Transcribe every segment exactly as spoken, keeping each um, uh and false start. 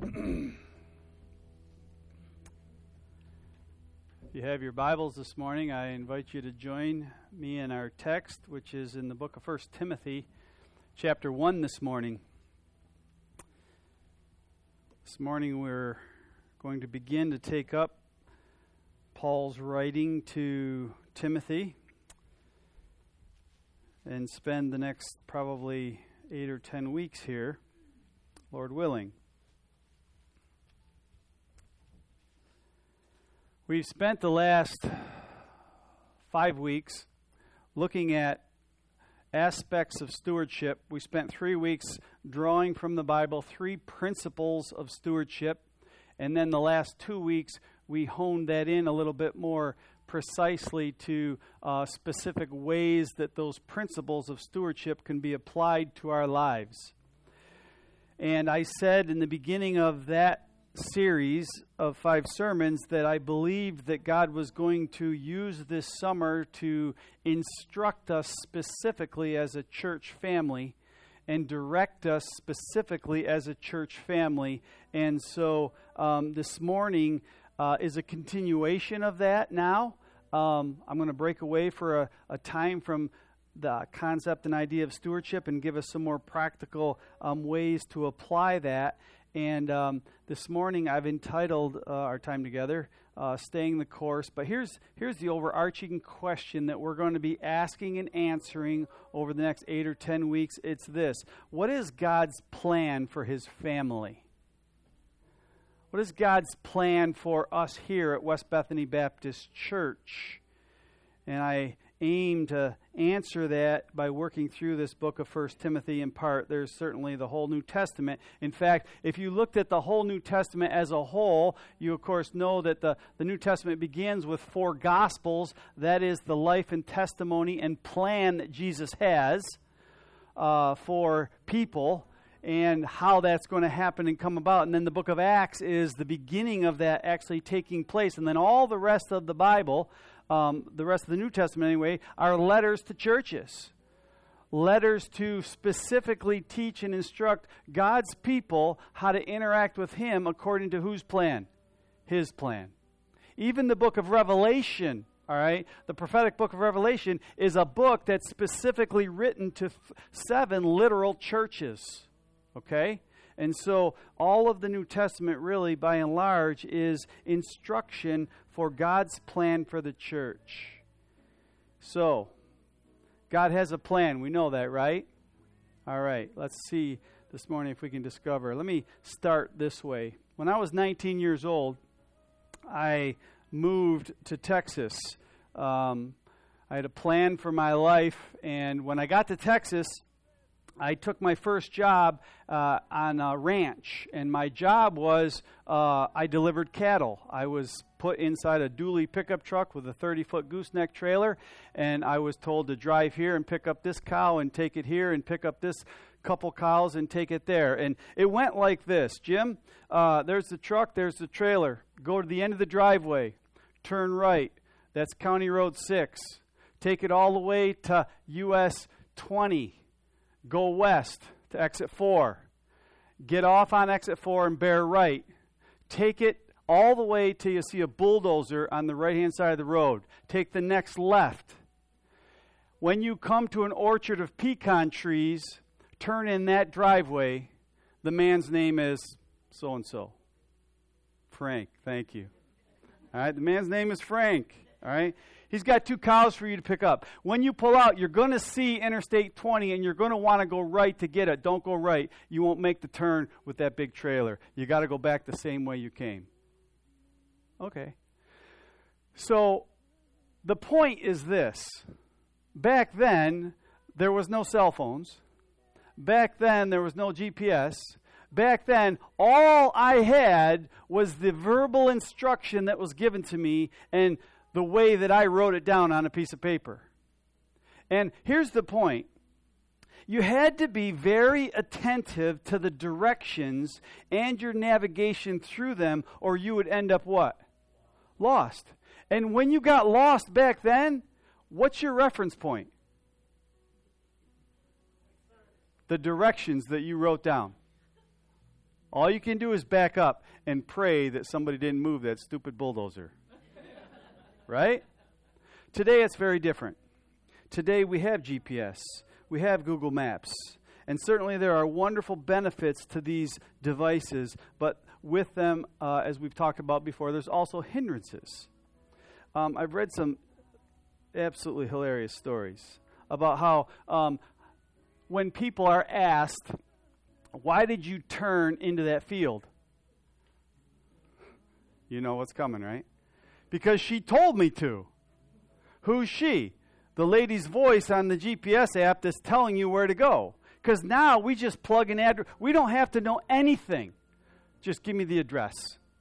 If you have your Bibles this morning, I invite you to join me in our text, which is in the book of First Timothy, chapter one this morning. This morning we're going to begin to take up Paul's writing to Timothy and spend the next probably eight or ten weeks here, Lord willing. We've spent the last five weeks looking at aspects of stewardship. We spent three weeks drawing from the Bible three principles of stewardship. And then the last two weeks, we honed that in a little bit more precisely to uh, specific ways that those principles of stewardship can be applied to our lives. And I said in the beginning of that series of five sermons that I believed that God was going to use this summer to instruct us specifically as a church family and direct us specifically as a church family. And so um, this morning uh, is a continuation of that now. Um, I'm going to break away for a, a time from the concept and idea of stewardship and give us some more practical um, ways to apply that. And um, this morning I've entitled uh, our time together, uh, Staying the Course. But here's here's the overarching question that we're going to be asking and answering over the next eight or ten weeks. It's this: what is God's plan for His family? What is God's plan for us here at West Bethany Baptist Church? And I aim to answer that by working through this book of First Timothy in part. There's certainly the whole New Testament. In fact, if you looked at the whole New Testament as a whole, you of course know that the, the New Testament begins with four Gospels. That is the life and testimony and plan that Jesus has uh, for people and how that's going to happen and come about. And then the book of Acts is the beginning of that actually taking place. And then all the rest of the Bible, Um, the rest of the New Testament anyway, are letters to churches. Letters to specifically teach and instruct God's people how to interact with Him according to whose plan? His plan. Even the book of Revelation, all right, the prophetic book of Revelation is a book that's specifically written to f- seven literal churches. Okay? And so all of the New Testament really, by and large, is instruction for God's plan for the church. So, God has a plan. We know that, right? All right, let's see this morning if we can discover. Let me start this way. When I was nineteen years old, I moved to Texas. Um, I had a plan for my life, and when I got to Texas, I took my first job uh, on a ranch, and my job was uh, I delivered cattle. I was put inside a dually pickup truck with a thirty-foot gooseneck trailer, and I was told to drive here and pick up this cow and take it here and pick up this couple cows and take it there. And it went like this. Jim, uh, there's the truck, there's the trailer. Go to the end of the driveway. Turn right. That's County Road six. Take it all the way to U S twenty. Go west to exit four. Get off on exit four and bear right. Take it all the way till you see a bulldozer on the right-hand side of the road. Take the next left. When you come to an orchard of pecan trees, turn in that driveway. The man's name is so-and-so. Frank, thank you. All right, the man's name is Frank. All right. He's got two cows for you to pick up. When you pull out, you're going to see Interstate twenty, and you're going to want to go right to get it. Don't go right. You won't make the turn with that big trailer. You got to go back the same way you came. Okay. So the point is this. Back then, there was no cell phones. Back then, there was no G P S. Back then, all I had was the verbal instruction that was given to me, and the way that I wrote it down on a piece of paper. And here's the point. You had to be very attentive to the directions and your navigation through them, or you would end up what? Lost. And when you got lost back then, what's your reference point? The directions that you wrote down. All you can do is back up and pray that somebody didn't move that stupid bulldozer. Right? Today it's very different. Today we have G P S. We have Google Maps. And certainly there are wonderful benefits to these devices, but with them, uh, as we've talked about before, there's also hindrances. Um, I've read some absolutely hilarious stories about how um, when people are asked, why did you turn into that field? You know what's coming, right? Because she told me to. Who's she? The lady's voice on the G P S app that's telling you where to go. Because now we just plug an address. We don't have to know anything. Just give me the address.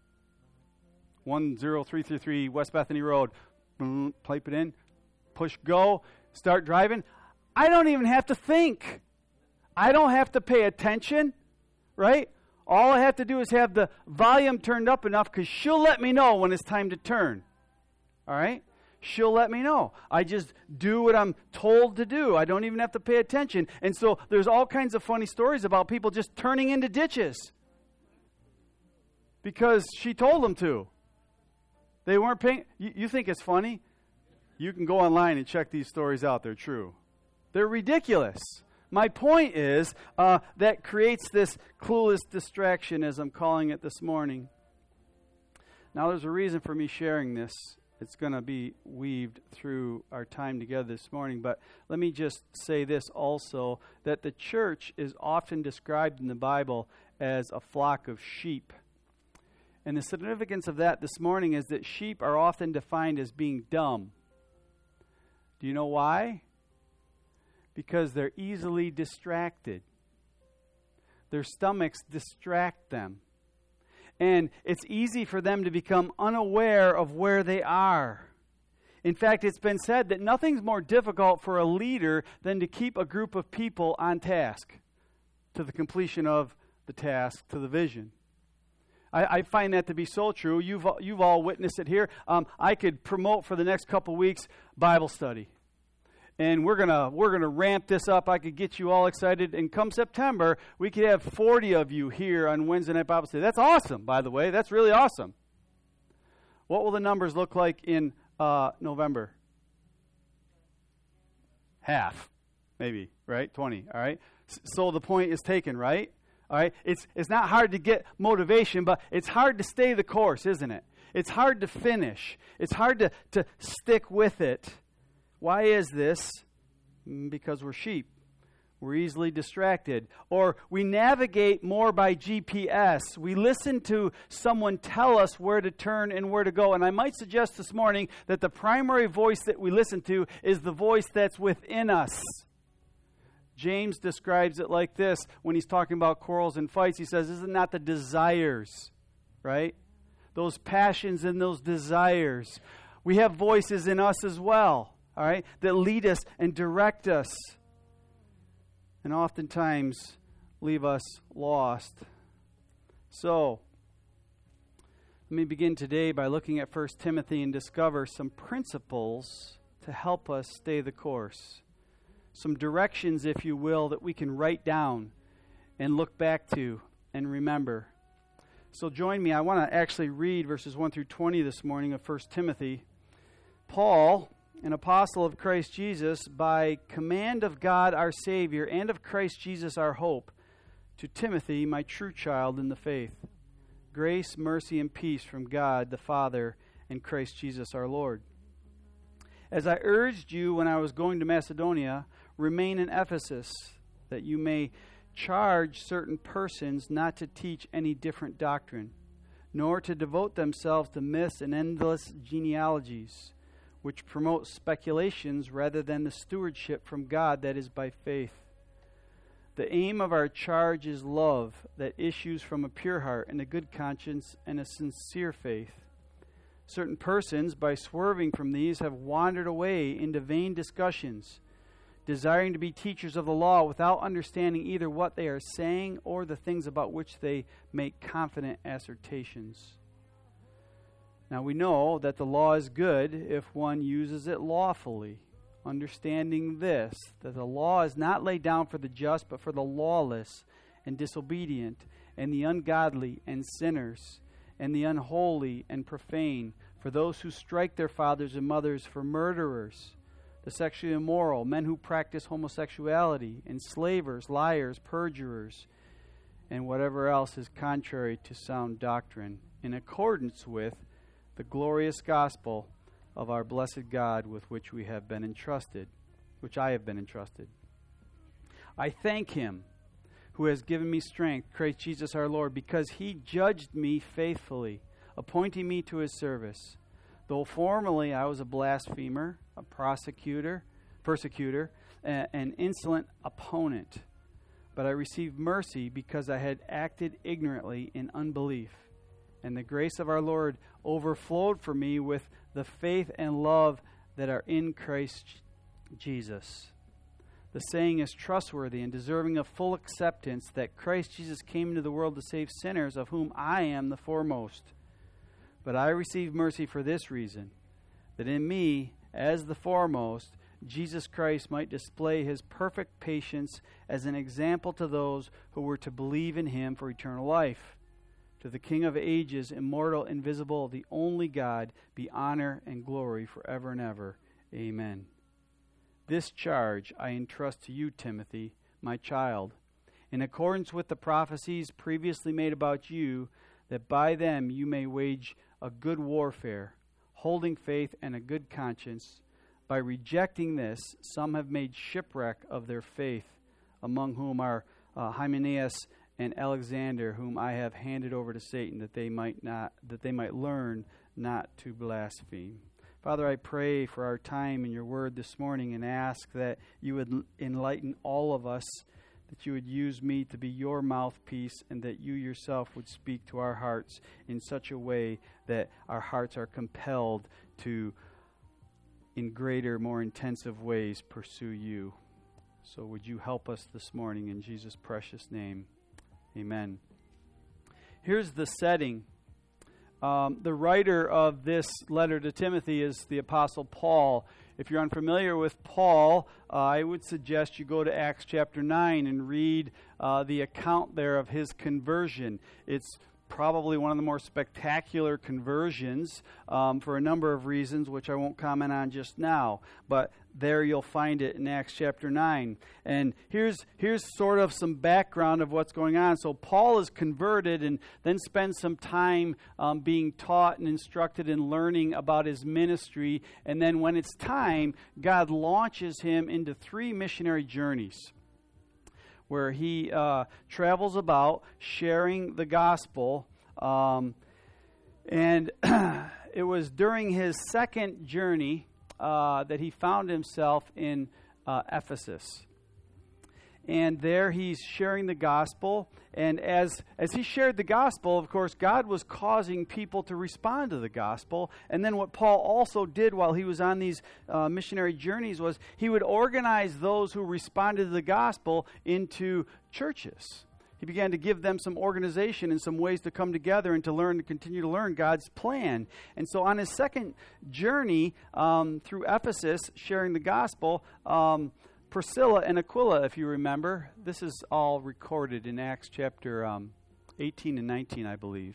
one zero three three three West Bethany Road. Boom, pipe it in. Push go. Start driving. I don't even have to think. I don't have to pay attention. Right? All I have to do is have the volume turned up enough because she'll let me know when it's time to turn. All right? She'll let me know. I just do what I'm told to do. I don't even have to pay attention. And so there's all kinds of funny stories about people just turning into ditches because she told them to. They weren't paying. You, you think it's funny? You can go online and check these stories out. They're true. They're ridiculous. My point is uh, that creates this clueless distraction, as I'm calling it this morning. Now, there's a reason for me sharing this. It's going to be weaved through our time together this morning. But let me just say this also, that the church is often described in the Bible as a flock of sheep. And the significance of that this morning is that sheep are often defined as being dumb. Do you know why? Because they're easily distracted. Their stomachs distract them. And it's easy for them to become unaware of where they are. In fact, it's been said that nothing's more difficult for a leader than to keep a group of people on task to the completion of the task, to the vision. I, I find that to be so true. You've, you've all witnessed it here. Um, I could promote for the next couple weeks Bible study. And we're gonna we're gonna ramp this up. I could get you all excited. And come September, we could have forty of you here on Wednesday night Bible study. That's awesome, by the way. That's really awesome. What will the numbers look like in uh, November? Half, maybe, right? Twenty. All right. So the point is taken, right? All right. It's it's not hard to get motivation, but it's hard to stay the course, isn't it? It's hard to finish. It's hard to to stick with it. Why is this? Because we're sheep. We're easily distracted. Or we navigate more by G P S. We listen to someone tell us where to turn and where to go. And I might suggest this morning that the primary voice that we listen to is the voice that's within us. James describes it like this when he's talking about quarrels and fights. He says, is it not the desires, right? Those passions and those desires. We have voices in us as well. All right, that lead us and direct us, and oftentimes leave us lost. So, let me begin today by looking at First Timothy and discover some principles to help us stay the course. Some directions, if you will, that we can write down and look back to and remember. So join me. I want to actually read verses one through twenty this morning of First Timothy. Paul, an apostle of Christ Jesus, by command of God our Savior and of Christ Jesus our hope, to Timothy, my true child in the faith. Grace, mercy, and peace from God the Father and Christ Jesus our Lord. As I urged you when I was going to Macedonia, remain in Ephesus, that you may charge certain persons not to teach any different doctrine, nor to devote themselves to myths and endless genealogies, which promote speculations rather than the stewardship from God that is by faith. The aim of our charge is love that issues from a pure heart and a good conscience and a sincere faith. Certain persons, by swerving from these, have wandered away into vain discussions, desiring to be teachers of the law without understanding either what they are saying or the things about which they make confident assertions. Now we know that the law is good if one uses it lawfully, understanding this, that the law is not laid down for the just, but for the lawless, and disobedient, and the ungodly and sinners, and the unholy and profane, for those who strike their fathers and mothers, for murderers, the sexually immoral, men who practice homosexuality, enslavers, liars, perjurers, and whatever else is contrary to sound doctrine, in accordance with the glorious gospel of our blessed God with which we have been entrusted, which I have been entrusted. I thank him who has given me strength, Christ Jesus our Lord, because he judged me faithfully, appointing me to his service. Though formerly I was a blasphemer, a prosecutor, persecutor, a, an insolent opponent, but I received mercy because I had acted ignorantly in unbelief. And the grace of our Lord overflowed for me with the faith and love that are in Christ Jesus. The saying is trustworthy and deserving of full acceptance, that Christ Jesus came into the world to save sinners, of whom I am the foremost. But I received mercy for this reason, that in me, as the foremost, Jesus Christ might display his perfect patience as an example to those who were to believe in him for eternal life. To the King of ages, immortal, invisible, the only God, be honor and glory forever and ever. Amen. This charge I entrust to you, Timothy, my child, in accordance with the prophecies previously made about you, that by them you may wage a good warfare, holding faith and a good conscience. By rejecting this, some have made shipwreck of their faith, among whom are uh, Hymenaeus and Alexander, whom I have handed over to Satan, that they might not, that they might learn not to blaspheme. Father, I pray for our time in your word this morning and ask that you would enlighten all of us, that you would use me to be your mouthpiece, and that you yourself would speak to our hearts in such a way that our hearts are compelled to, in greater, more intensive ways, pursue you. So would you help us this morning in Jesus' precious name. Amen. Here's the setting. Um, the writer of this letter to Timothy is the Apostle Paul. If you're unfamiliar with Paul, uh, I would suggest you go to Acts chapter nine and read uh, the account there of his conversion. It's probably one of the more spectacular conversions um, for a number of reasons, which I won't comment on just now. But there you'll find it in Acts chapter nine. And here's here's sort of some background of what's going on. So Paul is converted and then spends some time um, being taught and instructed and learning about his ministry. And then when it's time, God launches him into three missionary journeys, where he uh, travels about sharing the gospel. Um, and it was during his second journey uh, that he found himself in uh, Ephesus. And there he's sharing the gospel. And as as he shared the gospel, of course, God was causing people to respond to the gospel. And then what Paul also did while he was on these uh, missionary journeys was he would organize those who responded to the gospel into churches. He began to give them some organization and some ways to come together and to learn, to continue to learn God's plan. And so on his second journey um, through Ephesus, sharing the gospel, um, Priscilla and Aquila, if you remember, this is all recorded in Acts chapter um, eighteen and nineteen, I believe.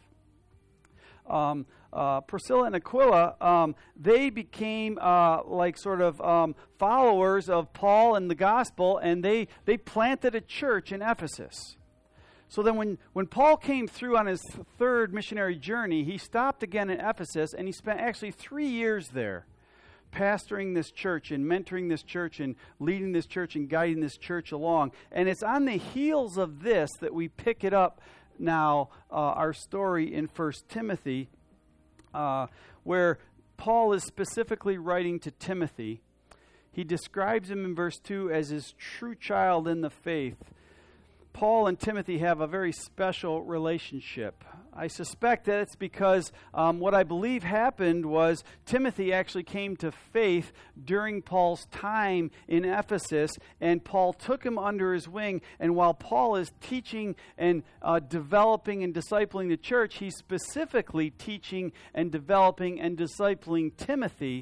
Um, uh, Priscilla and Aquila, um, they became uh, like sort of um, followers of Paul and the gospel, and they, they planted a church in Ephesus. So then when, when Paul came through on his th- third missionary journey, he stopped again in Ephesus, and he spent actually three years there, pastoring this church and mentoring this church and leading this church and guiding this church along. And it's on the heels of this that we pick it up now, uh, our story in First Timothy, uh, where Paul is specifically writing to Timothy. He describes him in verse two as his true child in the faith. Paul and Timothy have a very special relationship. I suspect that it's because um, what I believe happened was Timothy actually came to faith during Paul's time in Ephesus, and Paul took him under his wing. And while Paul is teaching and uh, developing and discipling the church, he's specifically teaching and developing and discipling Timothy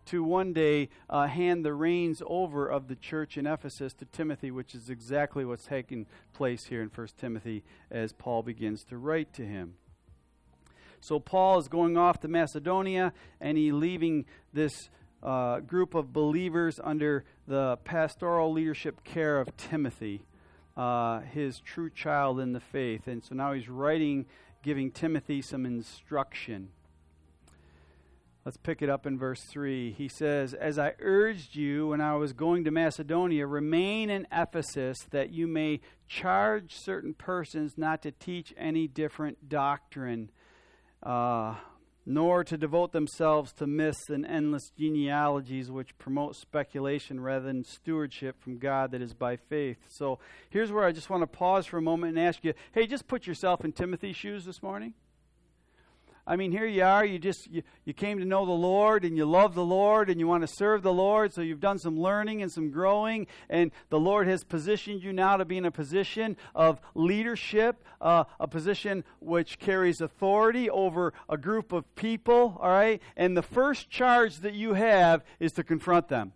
to one day uh, hand the reins over of the church in Ephesus to Timothy, which is exactly what's taking place here in First Timothy as Paul begins to write to him. So Paul is going off to Macedonia, and he's leaving this uh, group of believers under the pastoral leadership care of Timothy, uh, his true child in the faith. And so now he's writing, giving Timothy some instruction. Let's pick it up in verse three. He says, "As I urged you when I was going to Macedonia, remain in Ephesus, that you may charge certain persons not to teach any different doctrine, uh, nor to devote themselves to myths and endless genealogies which promote speculation rather than stewardship from God that is by faith." So here's where I just want to pause for a moment and ask you, hey, just put yourself in Timothy's shoes this morning. I mean, here you are, you just you, you came to know the Lord, and you love the Lord, and you want to serve the Lord, so you've done some learning and some growing, and the Lord has positioned you now to be in a position of leadership, uh, a position which carries authority over a group of people, all right? And the first charge that you have is to confront them.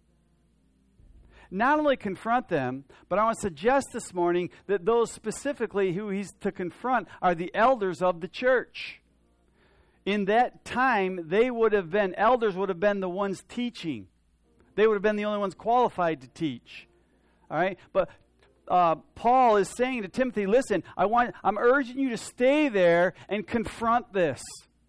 Not only confront them, but I want to suggest this morning that those specifically who he's to confront are the elders of the church. In that time, they would have been, elders would have been the ones teaching. They would have been the only ones qualified to teach. All right? But uh, Paul is saying to Timothy, listen, I want, I'm urging you to stay there and confront this.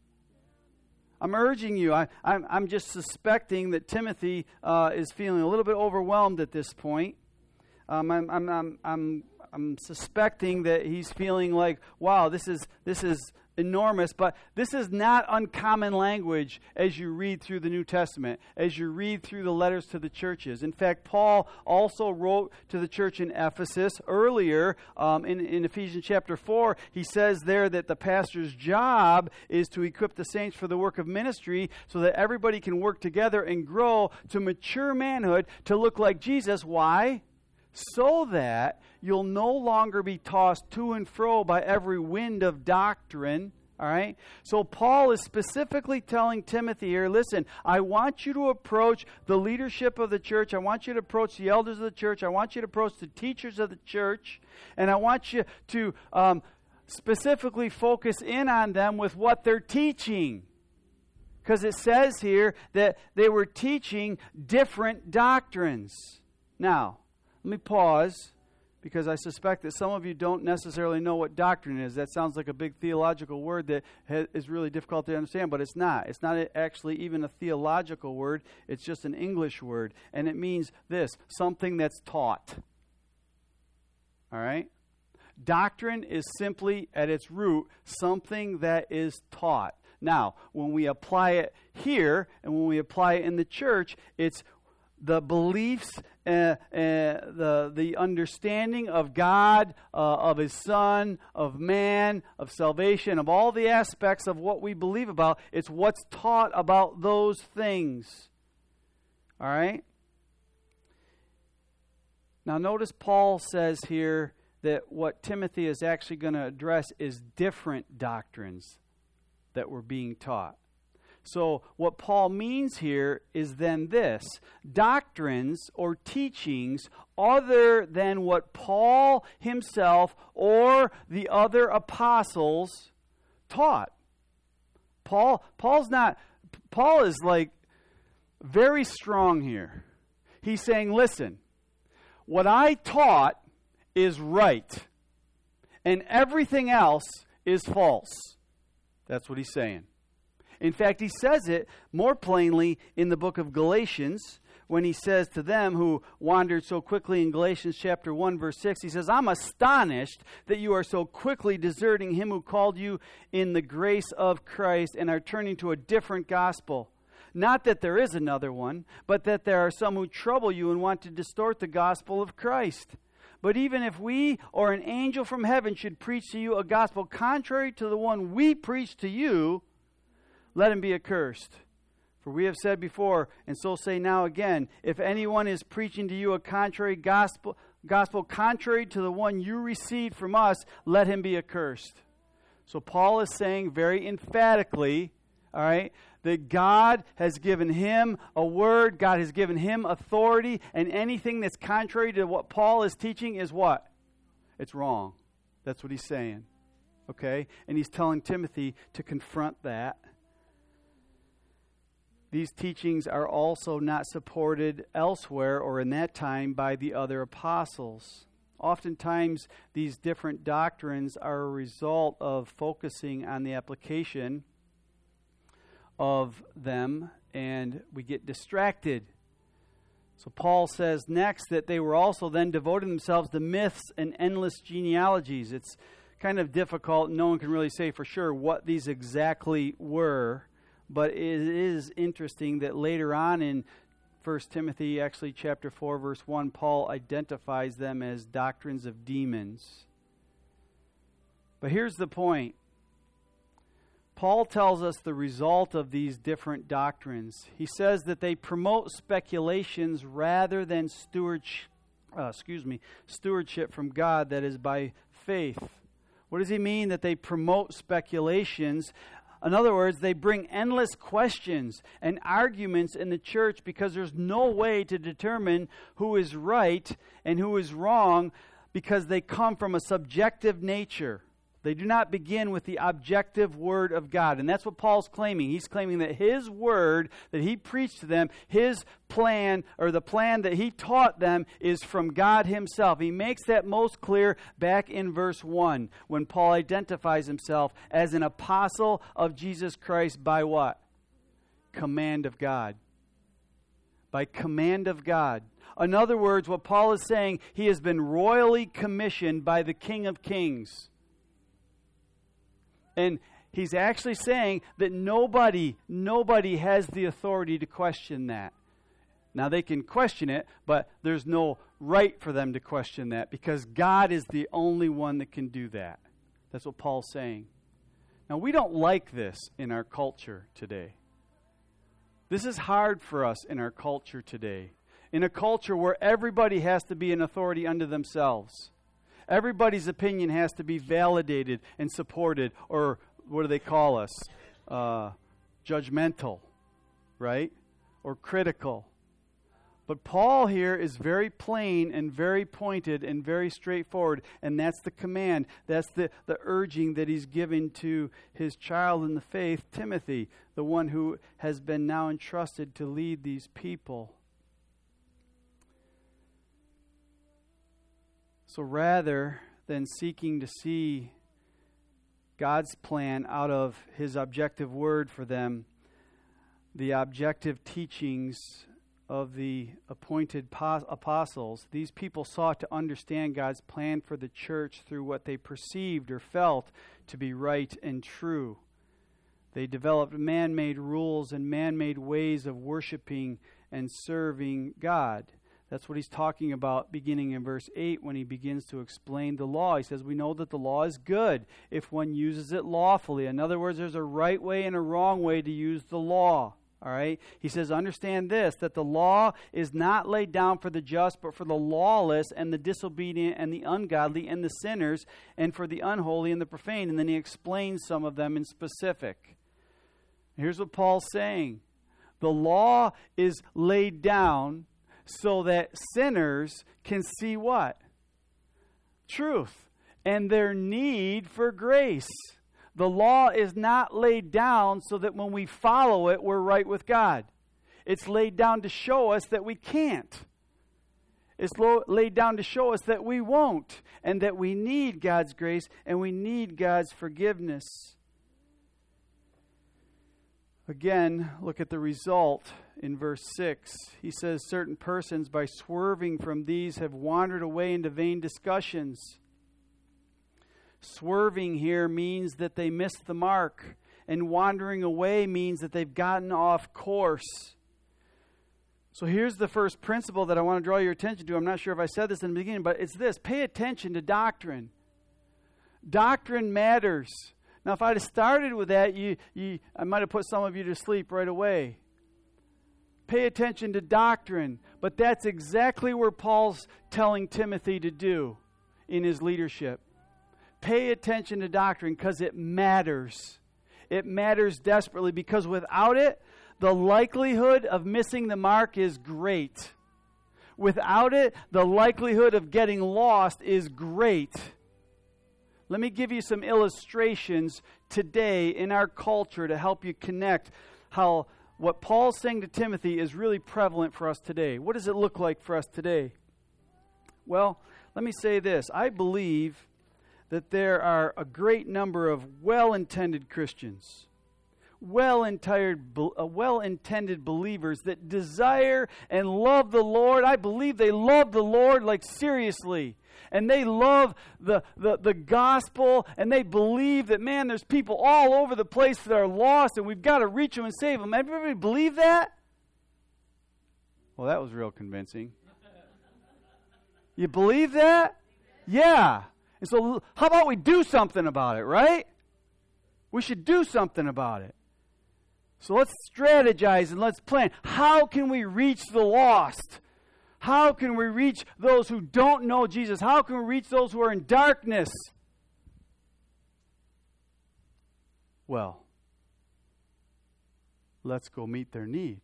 I'm urging you. I, I'm, I'm just suspecting that Timothy uh, is feeling a little bit overwhelmed at this point. Um, I'm, I'm, I'm, I'm, I'm suspecting that he's feeling like, wow, this is this is enormous, but this is not uncommon language as you read through the New Testament, as you read through the letters to the churches. In fact, Paul also wrote to the church in Ephesus earlier um, in, in Ephesians chapter four. He says there that the pastor's job is to equip the saints for the work of ministry so that everybody can work together and grow to mature manhood to look like Jesus. Why? So that you'll no longer be tossed to and fro by every wind of doctrine. All right? So Paul is specifically telling Timothy here, listen, I want you to approach the leadership of the church. I want you to approach the elders of the church. I want you to approach the teachers of the church. And I want you to um, specifically focus in on them with what they're teaching. Because it says here that they were teaching different doctrines. Now, let me pause, because I suspect that some of you don't necessarily know what doctrine is. That sounds like a big theological word that ha- is really difficult to understand, but it's not. It's not actually even a theological word. It's just an English word, and it means this, something that's taught. All right? Doctrine is simply, at its root, something that is taught. Now, when we apply it here, and when we apply it in the church, it's the beliefs, uh, uh, the the understanding of God, uh, of His Son, of man, of salvation, of all the aspects of what we believe about. It's what's taught about those things. All right? Now notice Paul says here that what Timothy is actually going to address is different doctrines that were being taught. So what Paul means here is then this: doctrines or teachings other than what Paul himself or the other apostles taught. Paul, Paul's not, Paul is like very strong here. He's saying, listen, what I taught is right, and everything else is false. That's what he's saying. In fact, he says it more plainly in the book of Galatians when he says to them who wandered so quickly in Galatians chapter one, verse six, he says, I'm astonished that you are so quickly deserting him who called you in the grace of Christ and are turning to a different gospel. Not that there is another one, but that there are some who trouble you and want to distort the gospel of Christ. But even if we or an angel from heaven should preach to you a gospel contrary to the one we preach to you, let him be accursed. For we have said before, and so say now again, if anyone is preaching to you a contrary gospel, gospel contrary to the one you received from us, let him be accursed. So Paul is saying very emphatically, all right, that God has given him a word, God has given him authority, and anything that's contrary to what Paul is teaching is what? It's wrong. That's what he's saying. Okay? And he's telling Timothy to confront that. These teachings are also not supported elsewhere or in that time by the other apostles. Oftentimes, these different doctrines are a result of focusing on the application of them, and we get distracted. So Paul says next that they were also then devoting themselves to myths and endless genealogies. It's kind of difficult. No one can really say for sure what these exactly were, but it is interesting that later on in First Timothy, actually chapter four, verse one, Paul identifies them as doctrines of demons. But here's the point. Paul tells us the result of these different doctrines. He says that they promote speculations rather than stewardship, uh, excuse me, stewardship from God that is by faith. What does he mean that they promote speculations? In other words, they bring endless questions and arguments in the church because there's no way to determine who is right and who is wrong because they come from a subjective nature. They do not begin with the objective word of God. And that's what Paul's claiming. He's claiming that his word that he preached to them, his plan, or the plan that he taught them, is from God himself. He makes that most clear back in verse one when Paul identifies himself as an apostle of Jesus Christ by what? Command of God. By command of God. In other words, what Paul is saying, he has been royally commissioned by the King of Kings. And he's actually saying that nobody, nobody has the authority to question that. Now they can question it, but there's no right for them to question that because God is the only one that can do that. That's what Paul's saying. Now we don't like this in our culture today. This is hard for us in our culture today. In a culture where everybody has to be an authority unto themselves. Everybody's opinion has to be validated and supported, or what do they call us? Uh, judgmental, right? Or critical. But Paul here is very plain and very pointed and very straightforward, and that's the command. That's the, the urging that he's giving to his child in the faith, Timothy, the one who has been now entrusted to lead these people. So rather than seeking to see God's plan out of his objective word for them, the objective teachings of the appointed apostles, these people sought to understand God's plan for the church through what they perceived or felt to be right and true. They developed man-made rules and man-made ways of worshiping and serving God. That's what he's talking about beginning in verse eight when he begins to explain the law. He says, we know that the law is good if one uses it lawfully. In other words, there's a right way and a wrong way to use the law. All right? He says, understand this, that the law is not laid down for the just, but for the lawless and the disobedient and the ungodly and the sinners and for the unholy and the profane. And then he explains some of them in specific. Here's what Paul's saying. The law is laid down so that sinners can see what? Truth and their need for grace. The law is not laid down so that when we follow it, we're right with God. It's laid down to show us that we can't. It's lo- laid down to show us that we won't, and that we need God's grace and we need God's forgiveness. Again, look at the result in verse six. He says, certain persons, by swerving from these, have wandered away into vain discussions. Swerving here means that they missed the mark, and wandering away means that they've gotten off course. So here's the first principle that I want to draw your attention to. I'm not sure if I said this in the beginning, but it's this. Pay attention to doctrine. Doctrine matters. Now, if I'd have started with that, you, you, I might have put some of you to sleep right away. Pay attention to doctrine. But that's exactly where Paul's telling Timothy to do in his leadership. Pay attention to doctrine because it matters. it matters desperately, because without it, the likelihood of missing the mark is great. Without it, the likelihood of getting lost is great. Let me give you some illustrations today in our culture to help you connect how what Paul's saying to Timothy is really prevalent for us today. What does it look like for us today? Well, let me say this. I believe that there are a great number of well-intended Christians, well-intended, uh, well-intended believers that desire and love the Lord. I believe they love the Lord, like seriously. And they love the, the, the gospel, and they believe that, man, there's people all over the place that are lost, and we've got to reach them and save them. Everybody believe that? Well, that was real convincing. You believe that? Yeah. And so how about we do something about it, right? We should do something about it. So let's strategize and let's plan. How can we reach the lost? How can we reach those who don't know Jesus? How can we reach those who are in darkness? Well, let's go meet their need.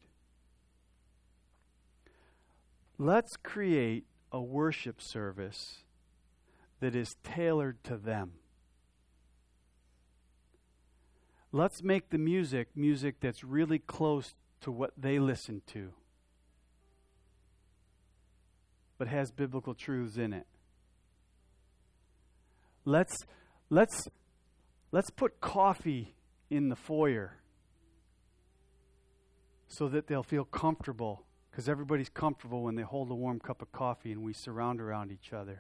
Let's create a worship service that is tailored to them. Let's make the music music that's really close to what they listen to, but has biblical truths in it. Let's let's let's put coffee in the foyer so that they'll feel comfortable, because everybody's comfortable when they hold a warm cup of coffee and we surround around each other.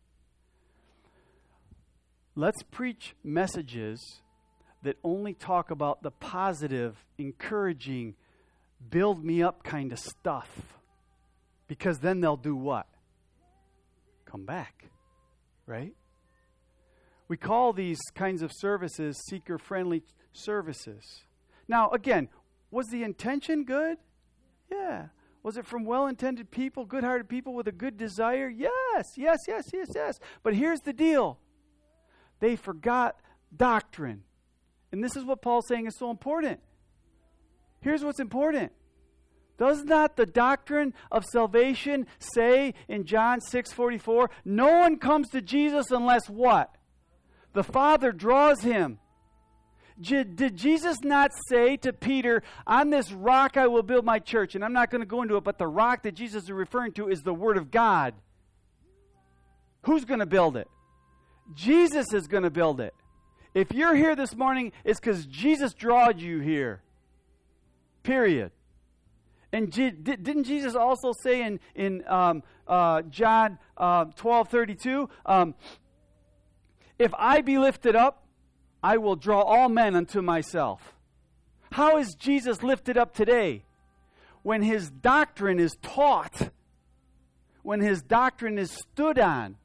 Let's preach messages that only talk about the positive, encouraging, build me up kind of stuff. Because then they'll do what? Come back, right? We call these kinds of services seeker-friendly services. Now, again, was the intention good? Yeah. Was it from well-intended people, good-hearted people with a good desire? Yes, yes, yes, yes, yes. But here's the deal. They forgot doctrine. And this is what Paul's saying is so important. Here's what's important. Does not the doctrine of salvation say in John six forty-four, no one comes to Jesus unless what? The Father draws him. Did Jesus not say to Peter, on this rock I will build my church? And I'm not going to go into it, but the rock that Jesus is referring to is the Word of God. Who's going to build it? Jesus is going to build it. If you're here this morning, it's because Jesus drawed you here. Period. And G- didn't Jesus also say in, in um, uh, John uh, twelve thirty-two, um, if I be lifted up, I will draw all men unto myself. How is Jesus lifted up today? When his doctrine is taught, when his doctrine is stood on.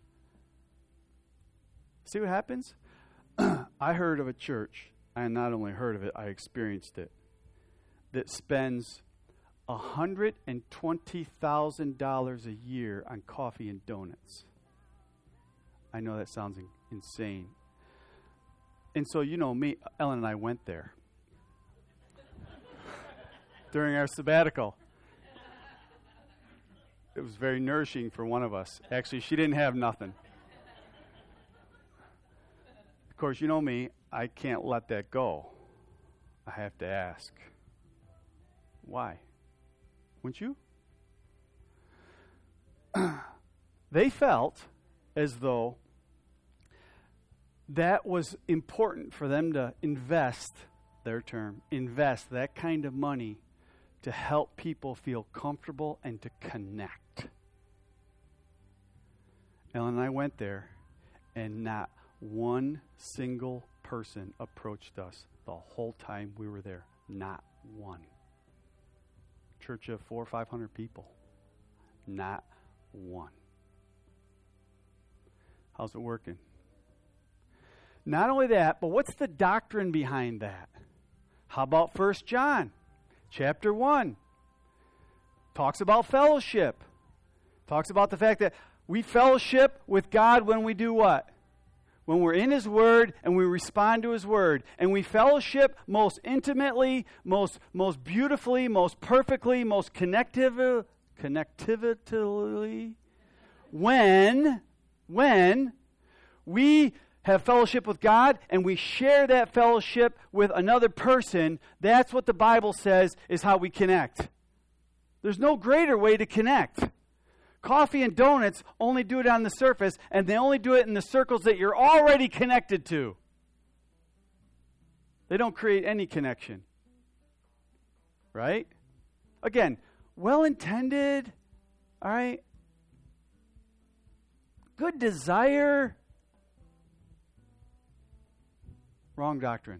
See what happens? I heard of a church, I not only heard of it, I experienced it, that spends one hundred twenty thousand dollars a year on coffee and donuts. I know that sounds in- insane. And so, you know me, Ellen and I went there during our sabbatical. It was very nourishing for one of us. Actually, she didn't have nothing. Of course, you know me, I can't let that go. I have to ask, why? Wouldn't you? They felt as though that was important for them to invest, their term, invest that kind of money to help people feel comfortable and to connect. Ellen and I went there, and not one single person approached us the whole time we were there. Not one. Church of four or five hundred people. Not one. How's it working? Not only that, but what's the doctrine behind that? How about First John chapter one? Talks about fellowship. Talks about the fact that we fellowship with God when we do what? When we're in His Word and we respond to His Word and we fellowship most intimately, most most beautifully, most perfectly, most connective, connectively, when, when we have fellowship with God and we share that fellowship with another person, that's what the Bible says is how we connect. There's no greater way to connect. Coffee and donuts only do it on the surface, and they only do it in the circles that you're already connected to. They don't create any connection. Right? Again, well-intended, all right? Good desire. Wrong doctrine.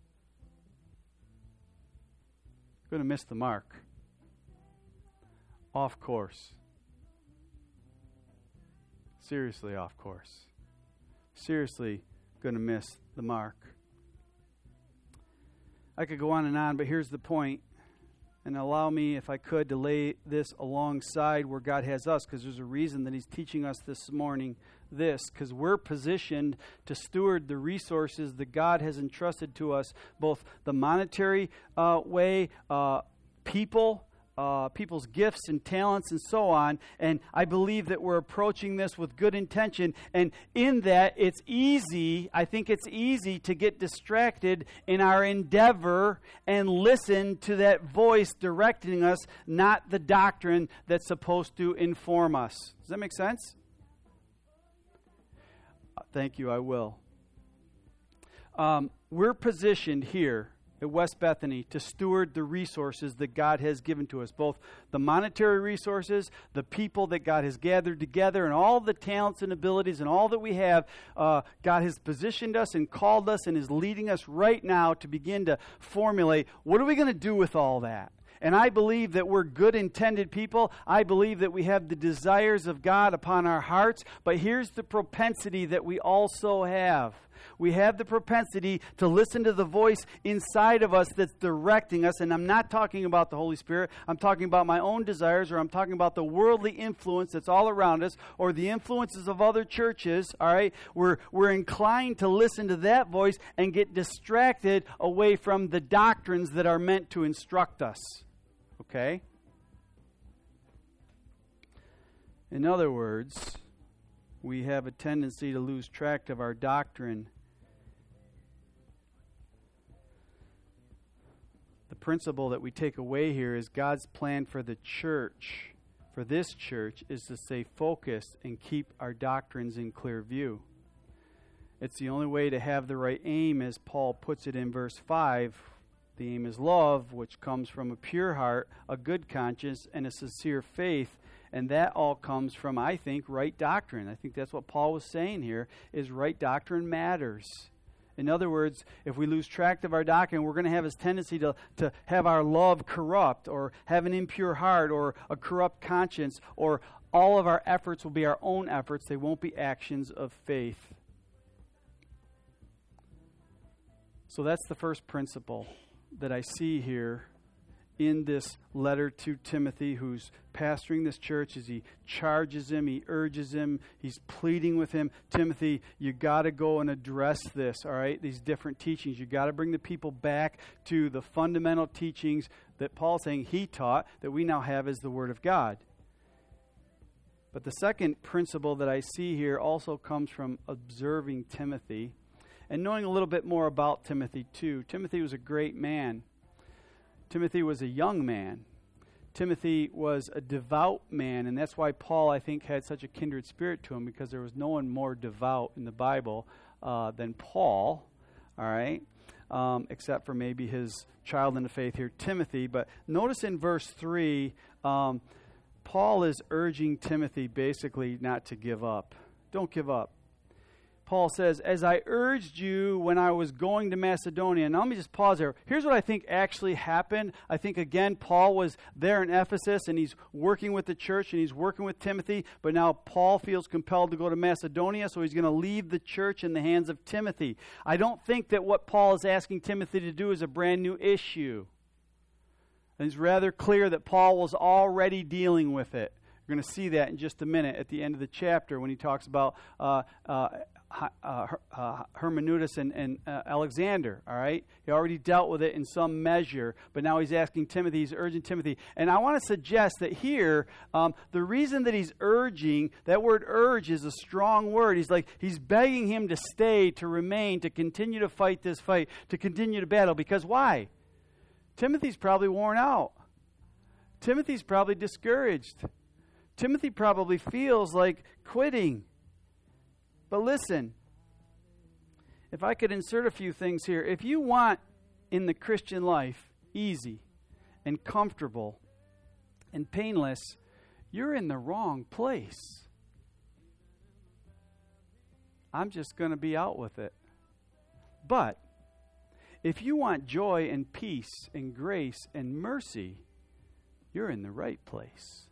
Going to miss the mark. Off course. Seriously off course. Seriously going to miss the mark. I could go on and on, but here's the point. And allow me, if I could, to lay this alongside where God has us, because there's a reason that He's teaching us this morning this, because we're positioned to steward the resources that God has entrusted to us, both the monetary uh, way, uh, people, Uh, people's gifts and talents and so on. And I believe that we're approaching this with good intention. And in that, it's easy, I think it's easy to get distracted in our endeavor and listen to that voice directing us, not the doctrine that's supposed to inform us. Does that make sense? Uh, thank you, I will. Um, we're positioned here at West Bethany to steward the resources that God has given to us, both the monetary resources, the people that God has gathered together, and all the talents and abilities and all that we have. Uh, God has positioned us and called us and is leading us right now to begin to formulate, what are we going to do with all that? And I believe that we're good-intended people. I believe that we have the desires of God upon our hearts. But here's the propensity that we also have. We have the propensity to listen to the voice inside of us that's directing us. And I'm not talking about the Holy Spirit. I'm talking about my own desires, or I'm talking about the worldly influence that's all around us, or the influences of other churches, all right? We're, we're inclined to listen to that voice and get distracted away from the doctrines that are meant to instruct us. Okay? In other words, we have a tendency to lose track of our doctrine. The principle that we take away here is God's plan for the church, for this church, is to stay focused and keep our doctrines in clear view. It's the only way to have the right aim, as Paul puts it in verse five. The aim is love, which comes from a pure heart, a good conscience, and a sincere faith. And that all comes from, I think, right doctrine. I think that's what Paul was saying here, is right doctrine matters. In other words, if we lose track of our doctrine, we're going to have this tendency to, to have our love corrupt, or have an impure heart, or a corrupt conscience, or all of our efforts will be our own efforts. They won't be actions of faith. So that's the first principle that I see here in this letter to Timothy, who's pastoring this church, as he charges him, he urges him, he's pleading with him. Timothy, you got to go and address this, all right? These different teachings. You got to bring the people back to the fundamental teachings that Paul's saying he taught, that we now have as the Word of God. But the second principle that I see here also comes from observing Timothy and knowing a little bit more about Timothy too. Timothy was a great man. Timothy was a young man. Timothy was a devout man, and that's why Paul, I think, had such a kindred spirit to him, because there was no one more devout in the Bible uh, than Paul, all right, um, except for maybe his child in the faith here, Timothy. But notice in verse three, um, Paul is urging Timothy basically not to give up. Don't give up. Paul says, as I urged you when I was going to Macedonia. Now let me just pause there. Here's what I think actually happened. I think, again, Paul was there in Ephesus, and he's working with the church, and he's working with Timothy. But now Paul feels compelled to go to Macedonia, so he's going to leave the church in the hands of Timothy. I don't think that what Paul is asking Timothy to do is a brand new issue. And it's rather clear that Paul was already dealing with it. We're going to see that in just a minute at the end of the chapter when he talks about uh, uh, uh, uh, hermeneutics and, and uh, Alexander, all right? He already dealt with it in some measure, but now he's asking Timothy, he's urging Timothy. And I want to suggest that here, um, the reason that he's urging, that word urge is a strong word. He's like, he's begging him to stay, to remain, to continue to fight this fight, to continue to battle. Because why? Timothy's probably worn out. Timothy's probably discouraged. Timothy probably feels like quitting. But listen, if I could insert a few things here. If you want in the Christian life easy and comfortable and painless, you're in the wrong place. I'm just going to be out with it. But if you want joy and peace and grace and mercy, you're in the right place.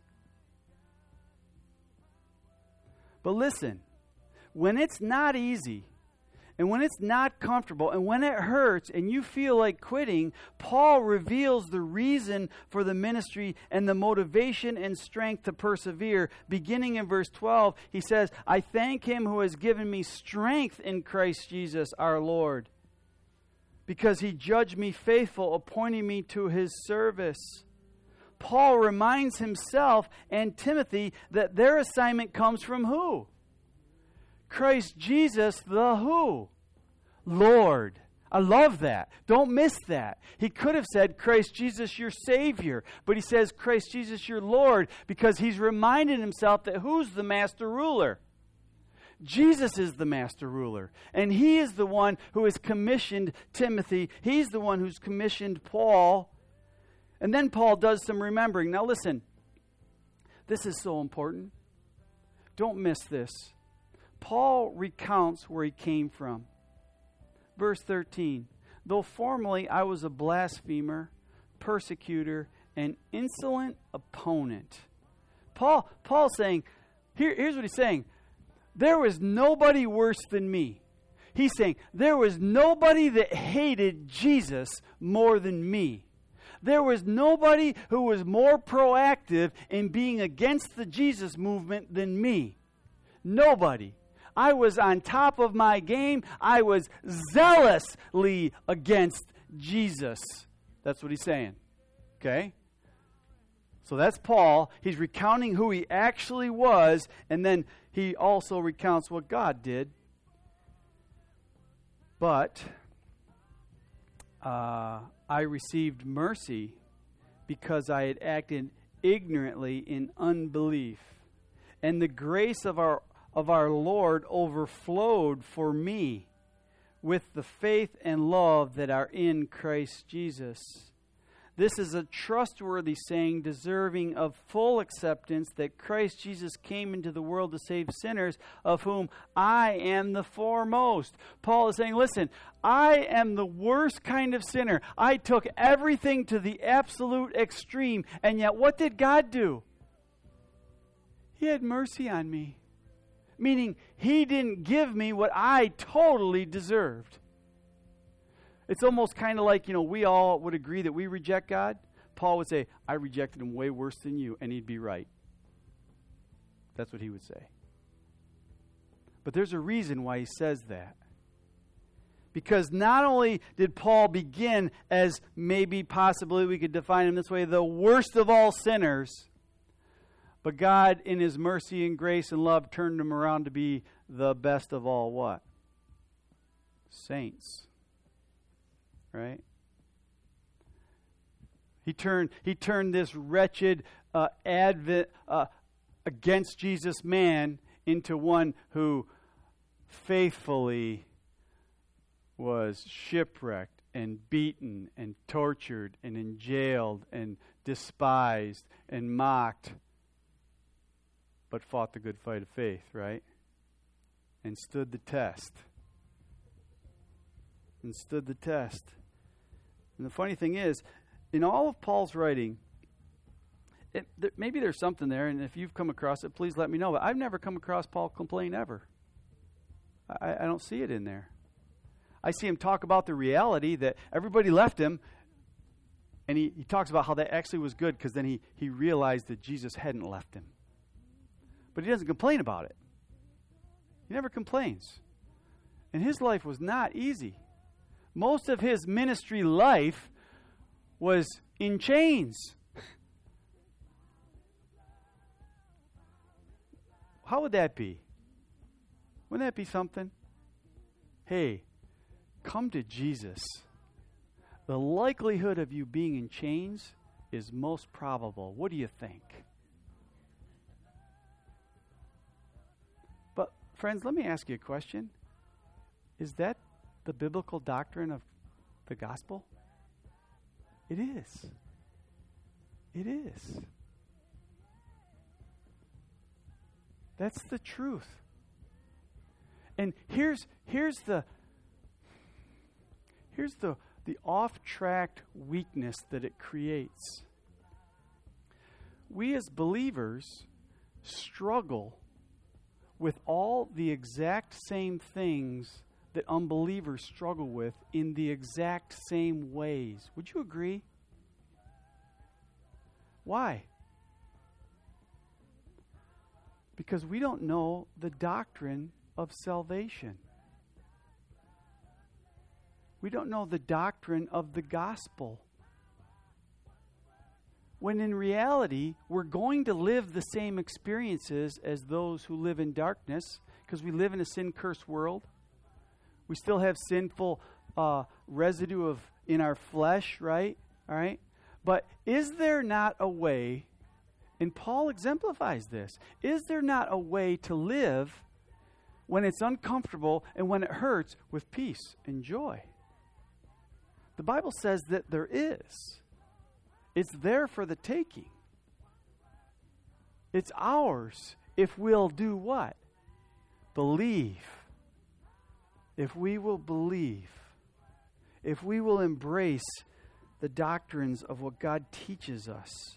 But listen, when it's not easy, and when it's not comfortable, and when it hurts, and you feel like quitting, Paul reveals the reason for the ministry and the motivation and strength to persevere. Beginning in verse twelve, he says, I thank him who has given me strength in Christ Jesus our Lord, because he judged me faithful, appointing me to his service. Paul reminds himself and Timothy that their assignment comes from who? Christ Jesus, the who? Lord. I love that. Don't miss that. He could have said Christ Jesus, your Savior, but he says Christ Jesus, your Lord, because he's reminded himself that who's the master ruler? Jesus is the master ruler, and he is the one who has commissioned Timothy. He's the one who's commissioned Paul. And then Paul does some remembering. Now listen, this is so important. Don't miss this. Paul recounts where he came from. Verse thirteen, though formerly I was a blasphemer, persecutor, and insolent opponent. Paul, Paul's saying, here, here's what he's saying. There was nobody worse than me. He's saying, there was nobody that hated Jesus more than me. There was nobody who was more proactive in being against the Jesus movement than me. Nobody. I was on top of my game. I was zealously against Jesus. That's what he's saying. Okay? So that's Paul. He's recounting who he actually was, and then he also recounts what God did. But uh, I received mercy because I had acted ignorantly in unbelief. And the grace of our of our Lord overflowed for me with the faith and love that are in Christ Jesus. This is a trustworthy saying, deserving of full acceptance, that Christ Jesus came into the world to save sinners, of whom I am the foremost. Paul is saying, listen, I am the worst kind of sinner. I took everything to the absolute extreme, and yet what did God do? He had mercy on me. Meaning, he didn't give me what I totally deserved. It's almost kind of like, you know, we all would agree that we reject God. Paul would say, I rejected him way worse than you, and he'd be right. That's what he would say. But there's a reason why he says that. Because not only did Paul begin as maybe possibly we could define him this way, the worst of all sinners, but God, in his mercy and grace and love, turned him around to be the best of all what? Saints. Right? He turned he turned this wretched uh, advent uh, against Jesus man into one who faithfully was shipwrecked and beaten and tortured and enjailed and despised and mocked, but fought the good fight of faith, right? And stood the test. And stood the test. And the funny thing is, in all of Paul's writing, it, there, maybe there's something there, and if you've come across it, please let me know. But I've never come across Paul complain ever. I, I don't see it in there. I see him talk about the reality that everybody left him, and he, he talks about how that actually was good, because then he, he realized that Jesus hadn't left him. But he doesn't complain about it. He never complains. And his life was not easy. Most of his ministry life was in chains. How would that be? Wouldn't that be something? Hey, come to Jesus. The likelihood of you being in chains is most probable. What do you think? But, friends, let me ask you a question. Is that the biblical doctrine of the gospel? It is. It is. That's the truth. And here's here's the here's the the off-track weakness that it creates. We as believers struggle with all the exact same things that unbelievers struggle with in the exact same ways. Would you agree? Why? Because we don't know the doctrine of salvation. We don't know the doctrine of the gospel. When in reality, we're going to live the same experiences as those who live in darkness, because we live in a sin-cursed world. We still have sinful uh, residue of in our flesh, right? All right. But is there not a way, and Paul exemplifies this, is there not a way to live when it's uncomfortable and when it hurts with peace and joy? The Bible says that there is. It's there for the taking. It's ours if we'll do what? Believe. If we will believe. If we will embrace the doctrines of what God teaches us.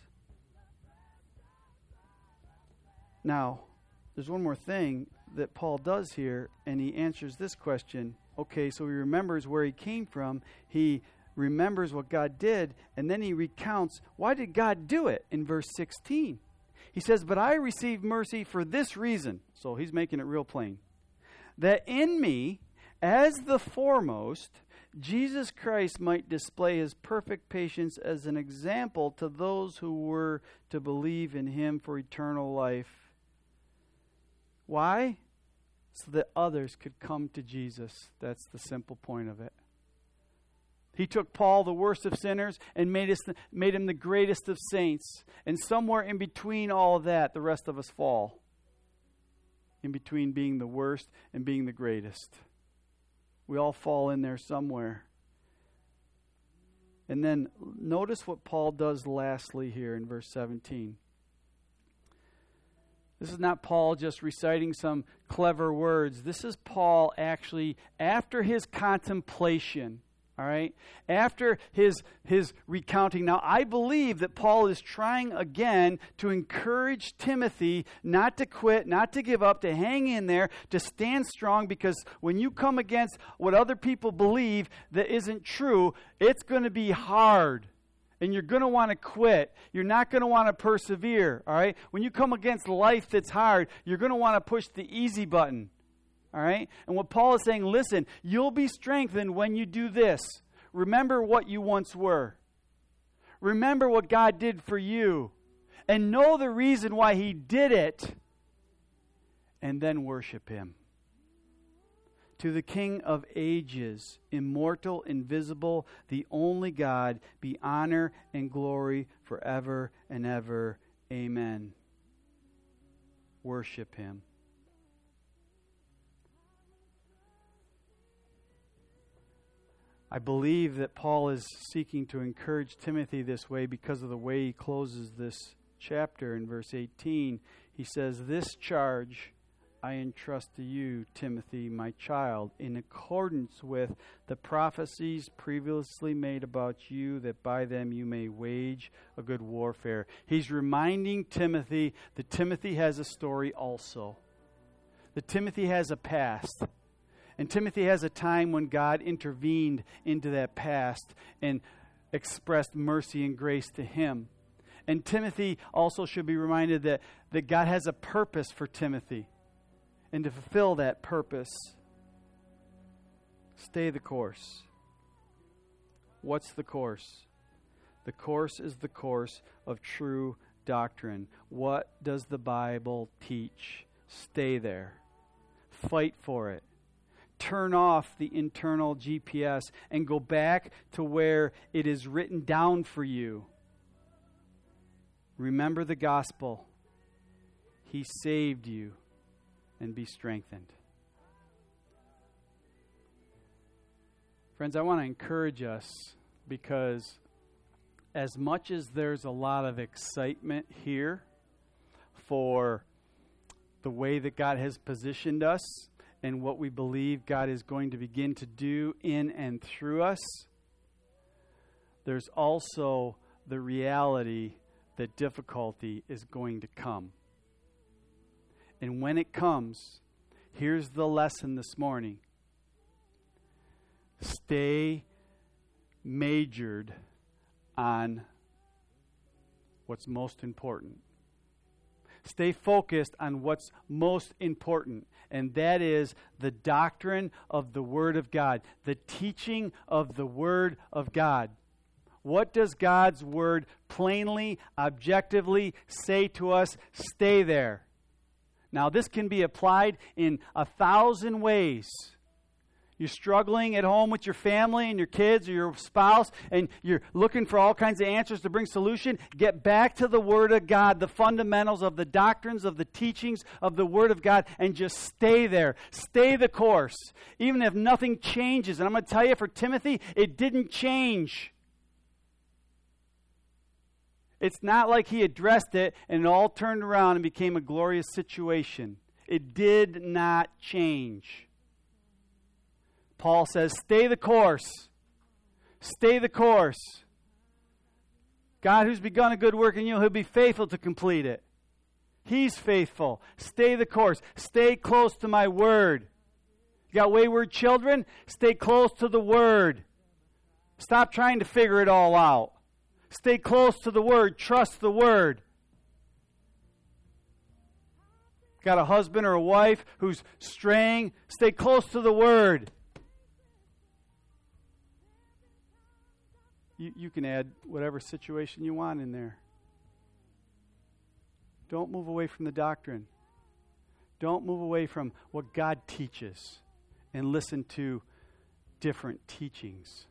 Now, there's one more thing that Paul does here, and he answers this question. Okay, so he remembers where he came from. He remembers what God did, and then he recounts, why did God do it in verse sixteen? He says, but I received mercy for this reason. So he's making it real plain. That in me, as the foremost, Jesus Christ might display his perfect patience as an example to those who were to believe in him for eternal life. Why? So that others could come to Jesus. That's the simple point of it. He took Paul, the worst of sinners, and made, us, made him the greatest of saints. And somewhere in between all of that, the rest of us fall. In between being the worst and being the greatest. We all fall in there somewhere. And then notice what Paul does lastly here in verse seventeen. This is not Paul just reciting some clever words. This is Paul actually, after his contemplation, all right, after his, his recounting. Now, I believe that Paul is trying again to encourage Timothy not to quit, not to give up, to hang in there, to stand strong, because when you come against what other people believe that isn't true, it's going to be hard. And you're going to want to quit. You're not going to want to persevere, all right? When you come against life that's hard, you're going to want to push the easy button, all right? And what Paul is saying, listen, you'll be strengthened when you do this. Remember what you once were. Remember what God did for you. And know the reason why he did it. And then worship him. To the King of ages, immortal, invisible, the only God, be honor and glory forever and ever. Amen. Worship him. I believe that Paul is seeking to encourage Timothy this way because of the way he closes this chapter in verse eighteen. He says, this charge I entrust to you, Timothy, my child, in accordance with the prophecies previously made about you, that by them you may wage a good warfare. He's reminding Timothy that Timothy has a story also. That Timothy has a past. And Timothy has a time when God intervened into that past and expressed mercy and grace to him. And Timothy also should be reminded that, that God has a purpose for Timothy. And to fulfill that purpose. Stay the course. What's the course? The course is the course of true doctrine. What does the Bible teach? Stay there. Fight for it. Turn off the internal G P S and go back to where it is written down for you. Remember the gospel. He saved you, and be strengthened. Friends, I want to encourage us, because as much as there's a lot of excitement here for the way that God has positioned us and what we believe God is going to begin to do in and through us, there's also the reality that difficulty is going to come. And when it comes, here's the lesson this morning. Stay majored on what's most important. Stay focused on what's most important, and that is the doctrine of the Word of God, the teaching of the Word of God. What does God's Word plainly, objectively say to us? Stay there. Now, this can be applied in a thousand ways. You're struggling at home with your family and your kids or your spouse, and you're looking for all kinds of answers to bring solution. Get back to the Word of God, the fundamentals of the doctrines, of the teachings of the Word of God, and just stay there. Stay the course. Even if nothing changes. And I'm going to tell you, for Timothy, it didn't change. It's not like he addressed it and it all turned around and became a glorious situation. It did not change. Paul says, stay the course. Stay the course. God, who's begun a good work in you, he'll be faithful to complete it. He's faithful. Stay the course. Stay close to my word. You got wayward children? Stay close to the word. Stop trying to figure it all out. Stay close to the word. Trust the word. Got a husband or a wife who's straying? Stay close to the word. You, you can add whatever situation you want in there. Don't move away from the doctrine. Don't move away from what God teaches and listen to different teachings.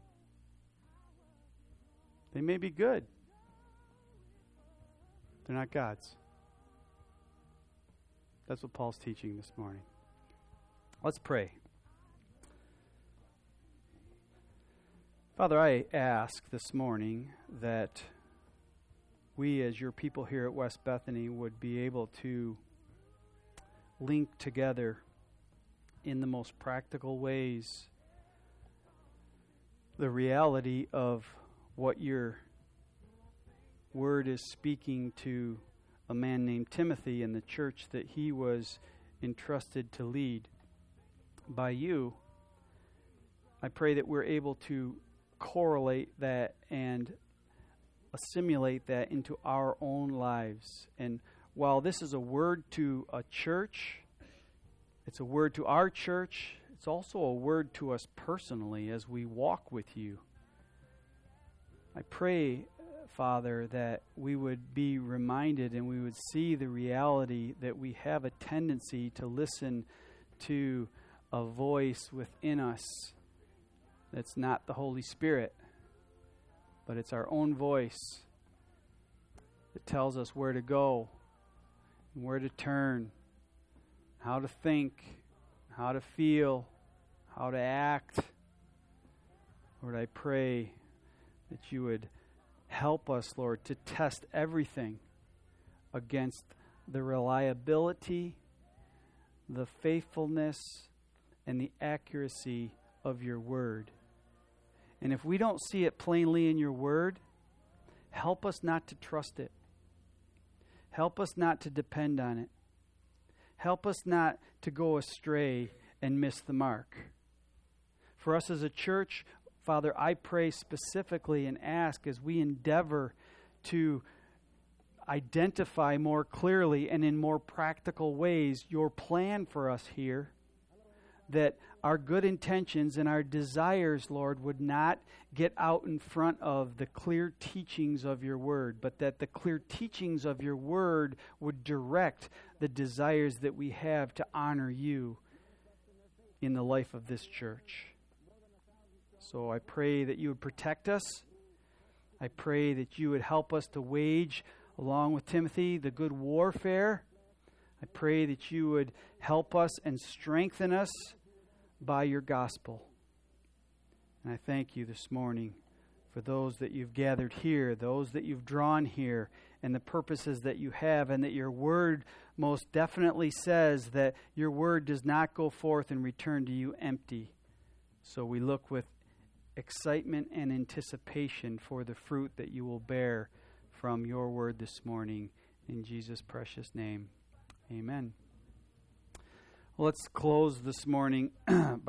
They may be good. They're not God's. That's what Paul's teaching this morning. Let's pray. Father, I ask this morning that we as your people here at West Bethany would be able to link together in the most practical ways the reality of what your word is speaking to a man named Timothy in the church that he was entrusted to lead by you. I pray that we're able to correlate that and assimilate that into our own lives. And while this is a word to a church, it's a word to our church, it's also a word to us personally as we walk with you. I pray, Father, that we would be reminded and we would see the reality that we have a tendency to listen to a voice within us that's not the Holy Spirit, but it's our own voice that tells us where to go, and where to turn, how to think, how to feel, how to act. Lord, I pray that you would help us, Lord, to test everything against the reliability, the faithfulness, and the accuracy of your word. And if we don't see it plainly in your word, help us not to trust it. Help us not to depend on it. Help us not to go astray and miss the mark. For us as a church, Father, I pray specifically and ask as we endeavor to identify more clearly and in more practical ways your plan for us here, that our good intentions and our desires, Lord, would not get out in front of the clear teachings of your word, but that the clear teachings of your word would direct the desires that we have to honor you in the life of this church. So I pray that you would protect us. I pray that you would help us to wage, along with Timothy, the good warfare. I pray that you would help us and strengthen us by your gospel. And I thank you this morning for those that you've gathered here, those that you've drawn here, and the purposes that you have, and that your word most definitely says that your word does not go forth and return to you empty. So we look with excitement and anticipation for the fruit that you will bear from your word this morning. In Jesus' precious name, amen. Well, let's close this morning